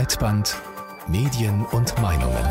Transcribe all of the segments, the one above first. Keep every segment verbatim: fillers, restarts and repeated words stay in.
Breitband Medien und Meinungen.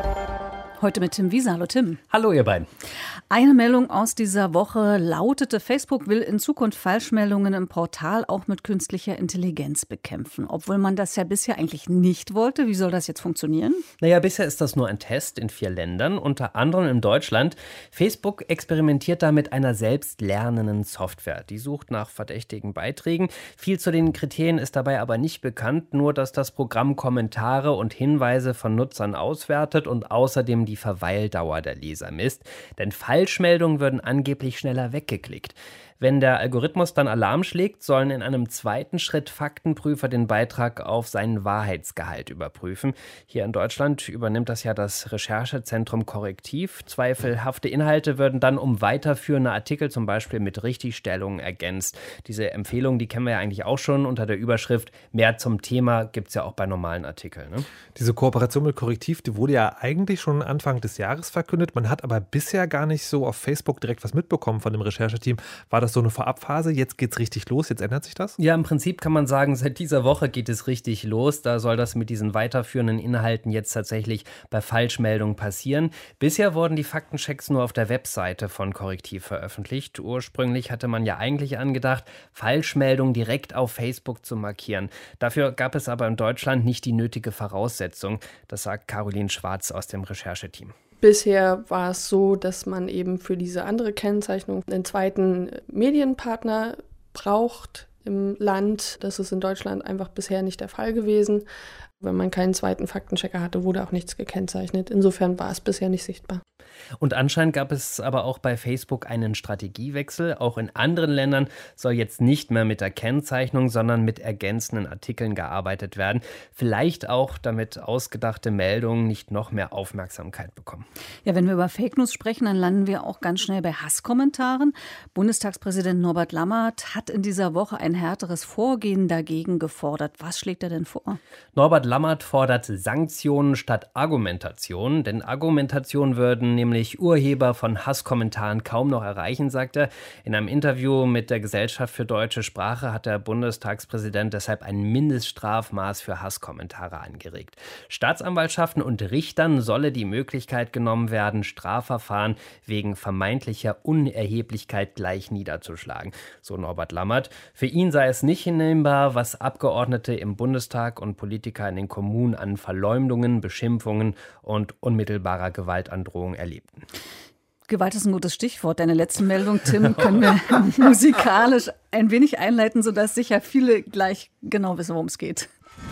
Heute mit Tim Wieser. Hallo Tim. Hallo ihr beiden. Eine Meldung aus dieser Woche lautete, Facebook will in Zukunft Falschmeldungen im Portal auch mit künstlicher Intelligenz bekämpfen. Obwohl man das ja bisher eigentlich nicht wollte. Wie soll das jetzt funktionieren? Naja, bisher ist das nur ein Test in vier Ländern, unter anderem in Deutschland. Facebook experimentiert da mit einer selbstlernenden Software. Die sucht nach verdächtigen Beiträgen. Viel zu den Kriterien ist dabei aber nicht bekannt, nur dass das Programm Kommentare und Hinweise von Nutzern auswertet und außerdem die die Verweildauer der Leser misst, denn Falschmeldungen würden angeblich schneller weggeklickt. Wenn der Algorithmus dann Alarm schlägt, sollen in einem zweiten Schritt Faktenprüfer den Beitrag auf seinen Wahrheitsgehalt überprüfen. Hier in Deutschland übernimmt das ja das Recherchezentrum Korrektiv. Zweifelhafte Inhalte würden dann um weiterführende Artikel zum Beispiel mit Richtigstellungen ergänzt. Diese Empfehlung, die kennen wir ja eigentlich auch schon unter der Überschrift Mehr zum Thema, gibt es ja auch bei normalen Artikeln. Ne? Diese Kooperation mit Korrektiv, die wurde ja eigentlich schon Anfang des Jahres verkündet. Man hat aber bisher gar nicht so auf Facebook direkt was mitbekommen von dem Rechercheteam. War das so eine Vorabphase? Jetzt geht's richtig los, jetzt ändert sich das? Ja, im Prinzip kann man sagen, seit dieser Woche geht es richtig los. Da soll das mit diesen weiterführenden Inhalten jetzt tatsächlich bei Falschmeldungen passieren. Bisher wurden die Faktenchecks nur auf der Webseite von Korrektiv veröffentlicht. Ursprünglich hatte man ja eigentlich angedacht, Falschmeldungen direkt auf Facebook zu markieren. Dafür gab es aber in Deutschland nicht die nötige Voraussetzung. Das sagt Caroline Schwarz aus dem Rechercheteam. Bisher war es so, dass man eben für diese andere Kennzeichnung einen zweiten Medienpartner braucht im Land. Das ist in Deutschland einfach bisher nicht der Fall gewesen. Wenn man keinen zweiten Faktenchecker hatte, wurde auch nichts gekennzeichnet. Insofern war es bisher nicht sichtbar. Und anscheinend gab es aber auch bei Facebook einen Strategiewechsel. Auch in anderen Ländern soll jetzt nicht mehr mit der Kennzeichnung, sondern mit ergänzenden Artikeln gearbeitet werden. Vielleicht auch, damit ausgedachte Meldungen nicht noch mehr Aufmerksamkeit bekommen. Ja, wenn wir über Fake News sprechen, dann landen wir auch ganz schnell bei Hasskommentaren. Bundestagspräsident Norbert Lammert hat in dieser Woche ein härteres Vorgehen dagegen gefordert. Was schlägt er denn vor? Norbert Lammert fordert Sanktionen statt Argumentation, denn Argumentation würden nämlich Urheber von Hasskommentaren kaum noch erreichen, sagt er. In einem Interview mit der Gesellschaft für deutsche Sprache hat der Bundestagspräsident deshalb ein Mindeststrafmaß für Hasskommentare angeregt. Staatsanwaltschaften und Richtern solle die Möglichkeit genommen werden, Strafverfahren wegen vermeintlicher Unerheblichkeit gleich niederzuschlagen. So Norbert Lammert. Für ihn sei es nicht hinnehmbar, was Abgeordnete im Bundestag und Politiker in den Kommunen an Verleumdungen, Beschimpfungen und unmittelbarer Gewaltandrohung erlebten. Gewalt ist ein gutes Stichwort. Deine letzte Meldung, Tim, können wir musikalisch ein wenig einleiten, sodass sicher viele gleich genau wissen, worum es geht.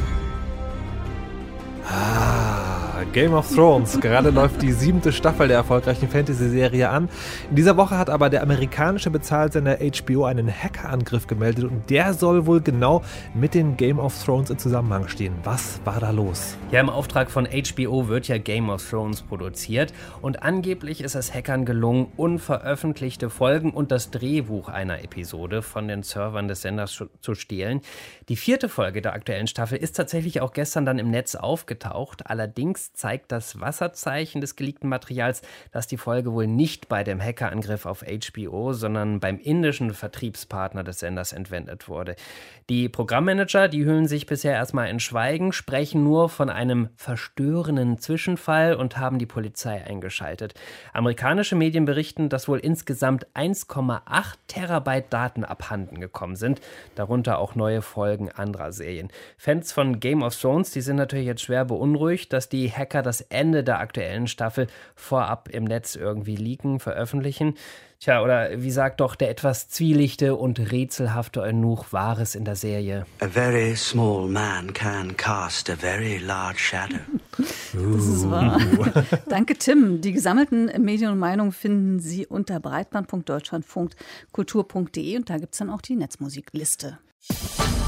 Ah, Game of Thrones. Gerade läuft die siebte Staffel der erfolgreichen Fantasy-Serie an. In dieser Woche hat aber der amerikanische Bezahlsender H B O einen Hackerangriff gemeldet und der soll wohl genau mit den Game of Thrones in Zusammenhang stehen. Was war da los? Ja, im Auftrag von H B O wird ja Game of Thrones produziert und angeblich ist es Hackern gelungen, unveröffentlichte Folgen und das Drehbuch einer Episode von den Servern des Senders zu stehlen. Die vierte Folge der aktuellen Staffel ist tatsächlich auch gestern dann im Netz aufgetaucht. Allerdings zeigt das Wasserzeichen des geleakten Materials, dass die Folge wohl nicht bei dem Hackerangriff auf H B O, sondern beim indischen Vertriebspartner des Senders entwendet wurde. Die Programmmanager, die hüllen sich bisher erstmal in Schweigen, sprechen nur von einem verstörenden Zwischenfall und haben die Polizei eingeschaltet. Amerikanische Medien berichten, dass wohl insgesamt eins Komma acht Terabyte Daten abhanden gekommen sind, darunter auch neue Folgen anderer Serien. Fans von Game of Thrones, die sind natürlich jetzt schwer beunruhigt, dass die Hacker das Ende der aktuellen Staffel vorab im Netz irgendwie leaken, veröffentlichen. Tja, oder wie sagt doch der etwas zwielichte und rätselhafte Eunuch Wahres in der Serie? A very small man can cast a very large shadow. Das ist wahr. Danke, Tim. Die gesammelten Medien und Meinungen finden Sie unter breitband punkt deutschlandfunk punkt kultur punkt de und da gibt es dann auch die Netzmusikliste.